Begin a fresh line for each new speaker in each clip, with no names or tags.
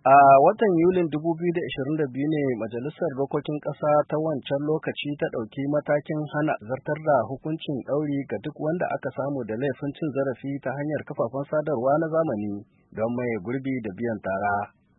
A watan Yulin 2022 ne Majalisar Dokokin Ƙasa ta wancan lokaci ta ɗauki matakin hana zartar da hukuncin ɗauri ga duk wanda aka samu da laifin cin zarafi ta hanyar kafafen sadarwa na zamani don maye gurbi da biyan tara.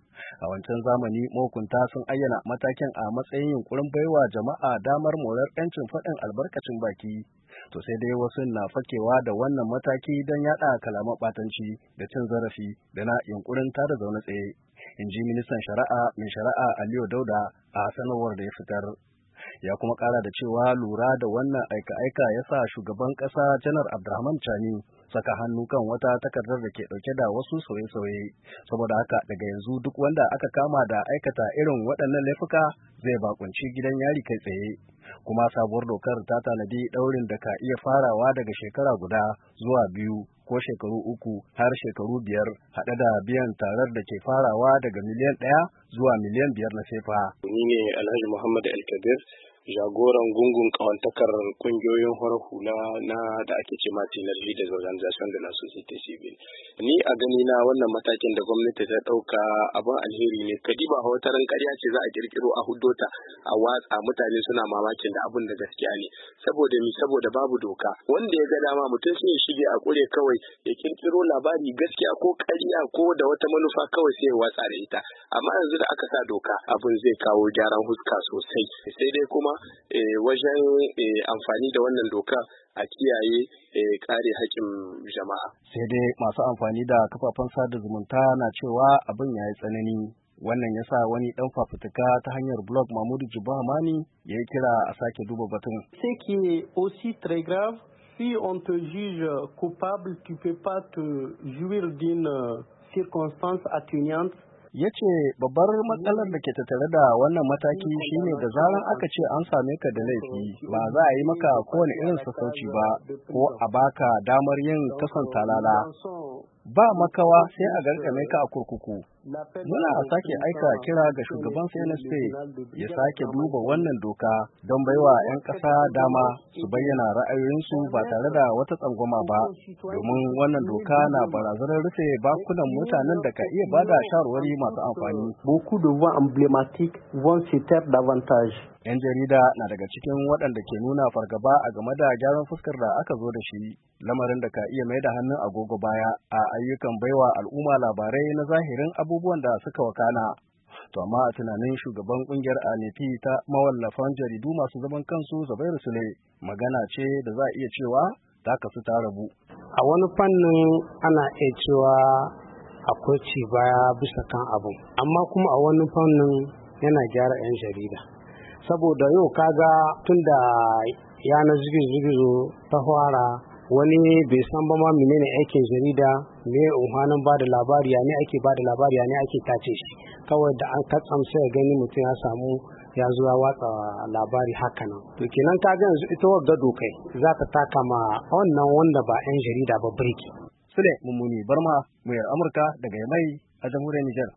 A wancan zamani mahukunta sun ayyana matakin a matsayin yunkurin baiwa jama'a damar morar 'yancin faɗin albarkacin baki. To sai dai wasu na fakewa da wannan mataki don yaɗa kalaman ɓatanci da cin zarafi da na yunkurin tada zaune tsaye, in ji ministan shari'a mai shari'a Aliyu Dauda a sanarwar da ya fitar. Ya kuma ƙara da cewa lura da wannan aika-aika ya sa shugaban ƙasa Janar Abdurrahman Chani saka hannu kan wata takardar da ke ɗauke da wasu sauye-sauye. Saboda haka daga yanzu duk wanda aka kama da aikata irin waɗannan laifuka zai bakunci gidan yari kai tsaye. Kuma sabuwar dokar ta tanadi ɗaurin da ka iya farawa daga shekara guda zuwa 2 ko shekaru 3 har shekaru 5 haɗe da biyan tarar da ke farawa daga miliyan 1 zuwa miliyan 5 na sefa.
Ni ne Alhaji Muhammad Alkabir, jagoran gungun kawantakar kungiyoyin horar hula na da ake ce ma Tenar Leaders Organization de la Société Civile. Ni a gani na wannan matakin da gwamnati ta ɗauka abin alheri ne. Kadiba wataran ƙarya ce za a kirkiro a huddota a watsa, mutane suna mamakin da abin da gaskiya ne. Saboda babu doka. Wanda ya ga dama mutum sai ya shige a kure kawai ya kirkiro labari gaskiya ko ƙarya ko da wata manufa kawai sai ya watsa da ita. Amma yanzu da aka sa doka abin zai kawo gyaran huska sosai. Sai dai kuma wajen amfani da wannan doka a kiyaye kare haƙƙin jama'a.
Sai dai masu amfani da kafafen sada zumunta na cewa abin ya yi tsanani. Wannan ya sa wani ɗan fafutuka ta hanyar blog Mahmoud Jibamani ya yi kira a sake duba batun.
C'est qui est aussi très grave, si on te juge coupable, tu peux pas te jouir d'une circonstance atténuante.
Ya ce babbar matsalar da ke tattare da wannan mataki shine da zaran aka ce an same ka da laifi ba za a yi maka kowane irin sassauci ba ko a baka damar yin kasan talala. Ba makawa sai a garkame ka a kurkuku. Muna sake aika kira ga shugaban CNSP ya sake duba wannan doka don baiwa 'yan ƙasa dama su bayyana ra'ayoyinsu ba tare da wata tsangwama ba, domin wannan doka na barazanar rufe bakunan mutanen da ka iya bada shawarwari masu amfani.
Beaucoup de voix emblématiques vont se taire davantage.
'Yan jarida na daga cikin waɗanda ke nuna fargaba a game da gyaran fuskar da aka zo da shi, lamarin da ka iya mai da hannun agogo baya a ayyukan baiwa al'umma labarai na zahirin abubuwan da suka wakana. To amma a tunanin shugaban kungiyar ANEPI ta mawallafan jaridu masu zaman kansu Zubairu Sule, magana ce da za a iya cewa ta kasu ta rabu.
A wani fannin ana iya cewa akwai ci baya bisa kan abun, amma kuma a wani fannin yana gyara 'yan jarida. Saboda yau kaga tunda yanar gizo ta fara, wani bai san ba ma menene aikin jarida, me umhanin ba da labari, ya ne ake ba da labari, ya ne ake tace shi. Kawai da an katsam sai gani mutum ya samu ya zo ya watsa labari haka nan. To kenan kaga yanzu ita wagga dokai za ta taka ma wannan wanda ba 'yan jarida ba birki.
Sule Mummuni Barma, muryar Amurka daga Yamai a jamhuriyar Nijar.